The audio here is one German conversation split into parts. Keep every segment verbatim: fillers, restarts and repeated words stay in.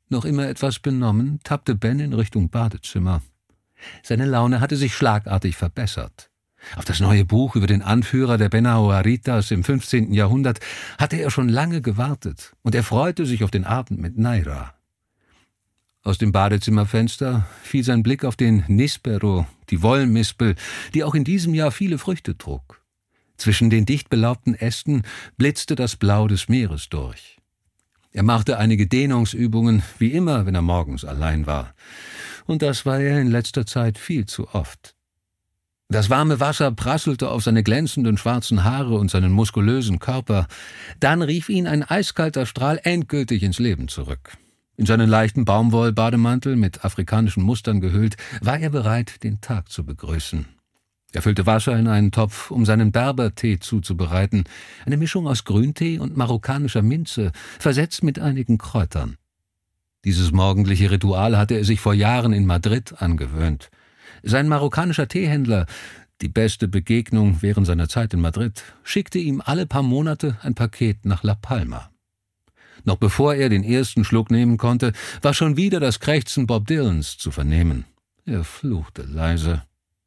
Noch immer etwas benommen, tappte Ben in Richtung Badezimmer. Seine Laune hatte sich schlagartig verbessert. Auf das neue Buch über den Anführer der Benahuaritas im fünfzehnten Jahrhundert hatte er schon lange gewartet, und er freute sich auf den Abend mit Naira. Aus dem Badezimmerfenster fiel sein Blick auf den Nispero, die Wollmispel, die auch in diesem Jahr viele Früchte trug. Zwischen den dicht belaubten Ästen blitzte das Blau des Meeres durch. Er machte einige Dehnungsübungen, wie immer, wenn er morgens allein war. Und das war er in letzter Zeit viel zu oft. Das warme Wasser prasselte auf seine glänzenden schwarzen Haare und seinen muskulösen Körper. Dann rief ihn ein eiskalter Strahl endgültig ins Leben zurück. In seinen leichten Baumwollbademantel mit afrikanischen Mustern gehüllt, war er bereit, den Tag zu begrüßen. Er füllte Wasser in einen Topf, um seinen Berbertee zuzubereiten, eine Mischung aus Grüntee und marokkanischer Minze, versetzt mit einigen Kräutern. Dieses morgendliche Ritual hatte er sich vor Jahren in Madrid angewöhnt. Sein marokkanischer Teehändler, die beste Begegnung während seiner Zeit in Madrid, schickte ihm alle paar Monate ein Paket nach La Palma. Noch bevor er den ersten Schluck nehmen konnte, war schon wieder das Krächzen Bob Dylans zu vernehmen. Er fluchte leise.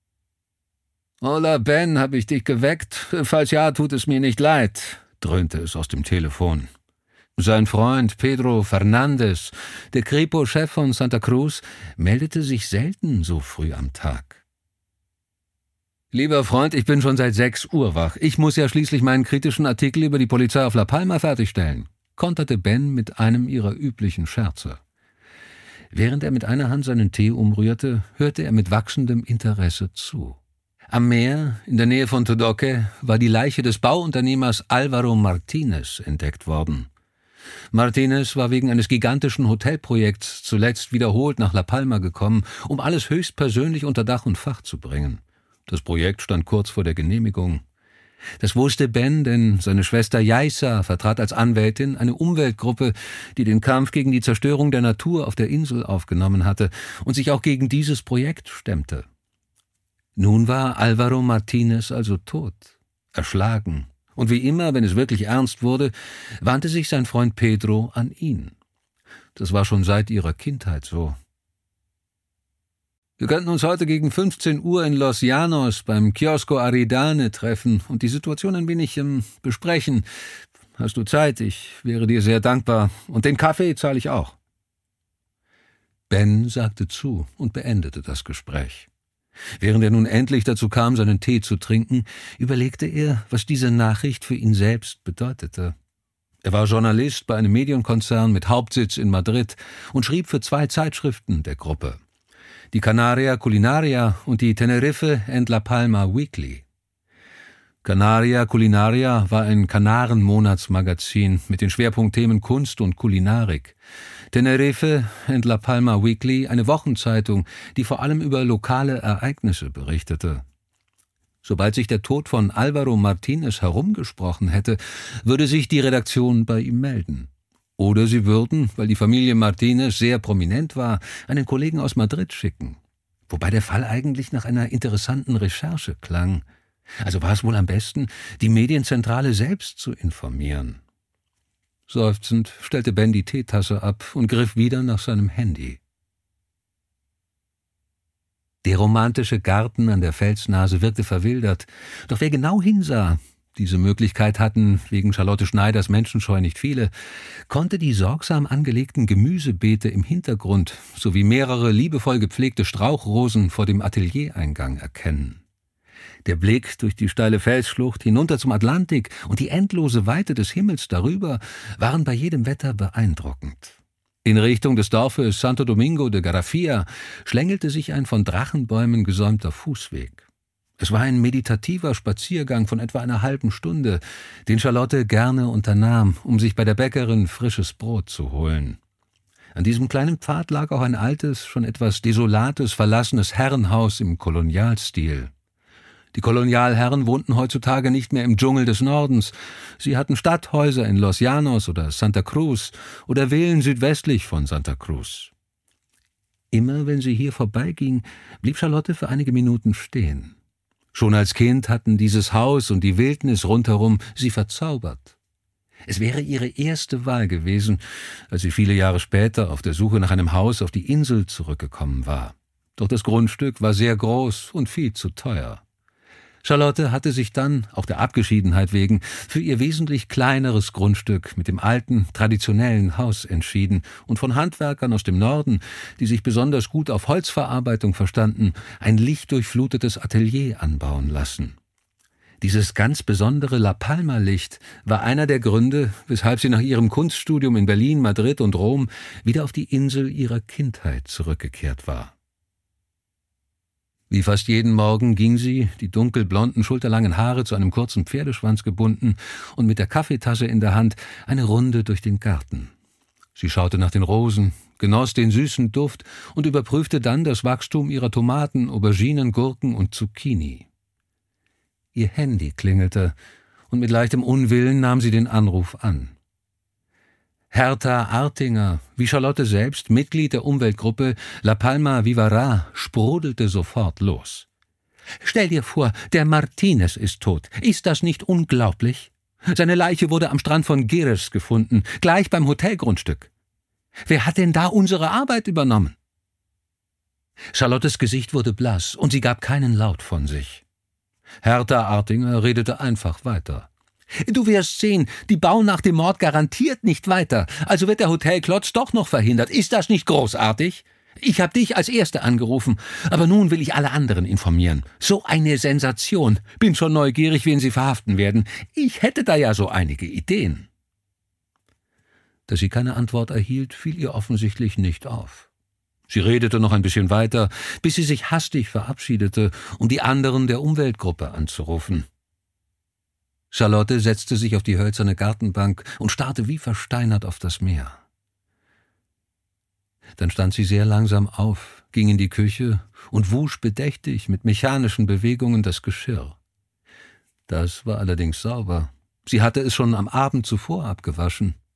»Hola, Ben, habe ich dich geweckt? Falls ja, tut es mir nicht leid«, dröhnte es aus dem Telefon. Sein Freund Pedro Fernandez, der Kripo-Chef von Santa Cruz, meldete sich selten so früh am Tag. »Lieber Freund, ich bin schon seit sechs Uhr wach. Ich muss ja schließlich meinen kritischen Artikel über die Polizei auf La Palma fertigstellen«, konterte Ben mit einem ihrer üblichen Scherze. Während er mit einer Hand seinen Tee umrührte, hörte er mit wachsendem Interesse zu. Am Meer, in der Nähe von Todoque, war die Leiche des Bauunternehmers Álvaro Martínez entdeckt worden. Martínez war wegen eines gigantischen Hotelprojekts zuletzt wiederholt nach La Palma gekommen, um alles höchstpersönlich unter Dach und Fach zu bringen. Das Projekt stand kurz vor der Genehmigung. Das wusste Ben, denn seine Schwester Yaisa vertrat als Anwältin eine Umweltgruppe, die den Kampf gegen die Zerstörung der Natur auf der Insel aufgenommen hatte und sich auch gegen dieses Projekt stemmte. Nun war Álvaro Martínez also tot, erschlagen, und wie immer, wenn es wirklich ernst wurde, wandte sich sein Freund Pedro an ihn. Das war schon seit ihrer Kindheit so. »Wir könnten uns heute gegen fünfzehn Uhr in Los Llanos beim Kiosco Aridane treffen und die Situation ein wenig ähm, besprechen. Hast du Zeit? Ich wäre dir sehr dankbar. Und den Kaffee zahle ich auch.« Ben sagte zu und beendete das Gespräch. Während er nun endlich dazu kam, seinen Tee zu trinken, überlegte er, was diese Nachricht für ihn selbst bedeutete. Er war Journalist bei einem Medienkonzern mit Hauptsitz in Madrid und schrieb für zwei Zeitschriften der Gruppe: die Canaria Culinaria und die Tenerife and La Palma Weekly. Canaria Culinaria war ein Kanaren-Monatsmagazin mit den Schwerpunktthemen Kunst und Kulinarik. Tenerife and La Palma Weekly, eine Wochenzeitung, die vor allem über lokale Ereignisse berichtete. Sobald sich der Tod von Álvaro Martínez herumgesprochen hätte, würde sich die Redaktion bei ihm melden. Oder sie würden, weil die Familie Martínez sehr prominent war, einen Kollegen aus Madrid schicken. Wobei der Fall eigentlich nach einer interessanten Recherche klang. Also war es wohl am besten, die Medienzentrale selbst zu informieren. Seufzend stellte Ben die Teetasse ab und griff wieder nach seinem Handy. Der romantische Garten an der Felsnase wirkte verwildert, doch wer genau hinsah, diese Möglichkeit hatten wegen Charlotte Schneiders Menschenscheu nicht viele, konnte die sorgsam angelegten Gemüsebeete im Hintergrund sowie mehrere liebevoll gepflegte Strauchrosen vor dem Ateliereingang erkennen. Der Blick durch die steile Felsschlucht hinunter zum Atlantik und die endlose Weite des Himmels darüber waren bei jedem Wetter beeindruckend. In Richtung des Dorfes Santo Domingo de Garafía schlängelte sich ein von Drachenbäumen gesäumter Fußweg. Es war ein meditativer Spaziergang von etwa einer halben Stunde, den Charlotte gerne unternahm, um sich bei der Bäckerin frisches Brot zu holen. An diesem kleinen Pfad lag auch ein altes, schon etwas desolates, verlassenes Herrenhaus im Kolonialstil. Die Kolonialherren wohnten heutzutage nicht mehr im Dschungel des Nordens. Sie hatten Stadthäuser in Los Llanos oder Santa Cruz oder Villen südwestlich von Santa Cruz. Immer wenn sie hier vorbeiging, blieb Charlotte für einige Minuten stehen. Schon als Kind hatten dieses Haus und die Wildnis rundherum sie verzaubert. Es wäre ihre erste Wahl gewesen, als sie viele Jahre später auf der Suche nach einem Haus auf die Insel zurückgekommen war. Doch das Grundstück war sehr groß und viel zu teuer. Charlotte hatte sich dann, auch der Abgeschiedenheit wegen, für ihr wesentlich kleineres Grundstück mit dem alten, traditionellen Haus entschieden und von Handwerkern aus dem Norden, die sich besonders gut auf Holzverarbeitung verstanden, ein lichtdurchflutetes Atelier anbauen lassen. Dieses ganz besondere La Palma-Licht war einer der Gründe, weshalb sie nach ihrem Kunststudium in Berlin, Madrid und Rom wieder auf die Insel ihrer Kindheit zurückgekehrt war. Wie fast jeden Morgen ging sie, die dunkelblonden, schulterlangen Haare zu einem kurzen Pferdeschwanz gebunden und mit der Kaffeetasse in der Hand, eine Runde durch den Garten. Sie schaute nach den Rosen, genoss den süßen Duft und überprüfte dann das Wachstum ihrer Tomaten, Auberginen, Gurken und Zucchini. Ihr Handy klingelte, und mit leichtem Unwillen nahm sie den Anruf an. Hertha Artinger, wie Charlotte selbst, Mitglied der Umweltgruppe La Palma Vivará, sprudelte sofort los. »Stell dir vor, der Martinez ist tot. Ist das nicht unglaublich? Seine Leiche wurde am Strand von Gires gefunden, gleich beim Hotelgrundstück. Wer hat denn da unsere Arbeit übernommen?« Charlottes Gesicht wurde blass, und sie gab keinen Laut von sich. Hertha Artinger redete einfach weiter. »Du wirst sehen, die bauen nach dem Mord garantiert nicht weiter. Also wird der Hotelklotz doch noch verhindert. Ist das nicht großartig? Ich habe dich als Erste angerufen, aber nun will ich alle anderen informieren. So eine Sensation. Bin schon neugierig, wen sie verhaften werden. Ich hätte da ja so einige Ideen.« Dass sie keine Antwort erhielt, fiel ihr offensichtlich nicht auf. Sie redete noch ein bisschen weiter, bis sie sich hastig verabschiedete, um die anderen der Umweltgruppe anzurufen. Charlotte setzte sich auf die hölzerne Gartenbank und starrte wie versteinert auf das Meer. Dann stand sie sehr langsam auf, ging in die Küche und wusch bedächtig mit mechanischen Bewegungen das Geschirr. Das war allerdings sauber. Sie hatte es schon am Abend zuvor abgewaschen.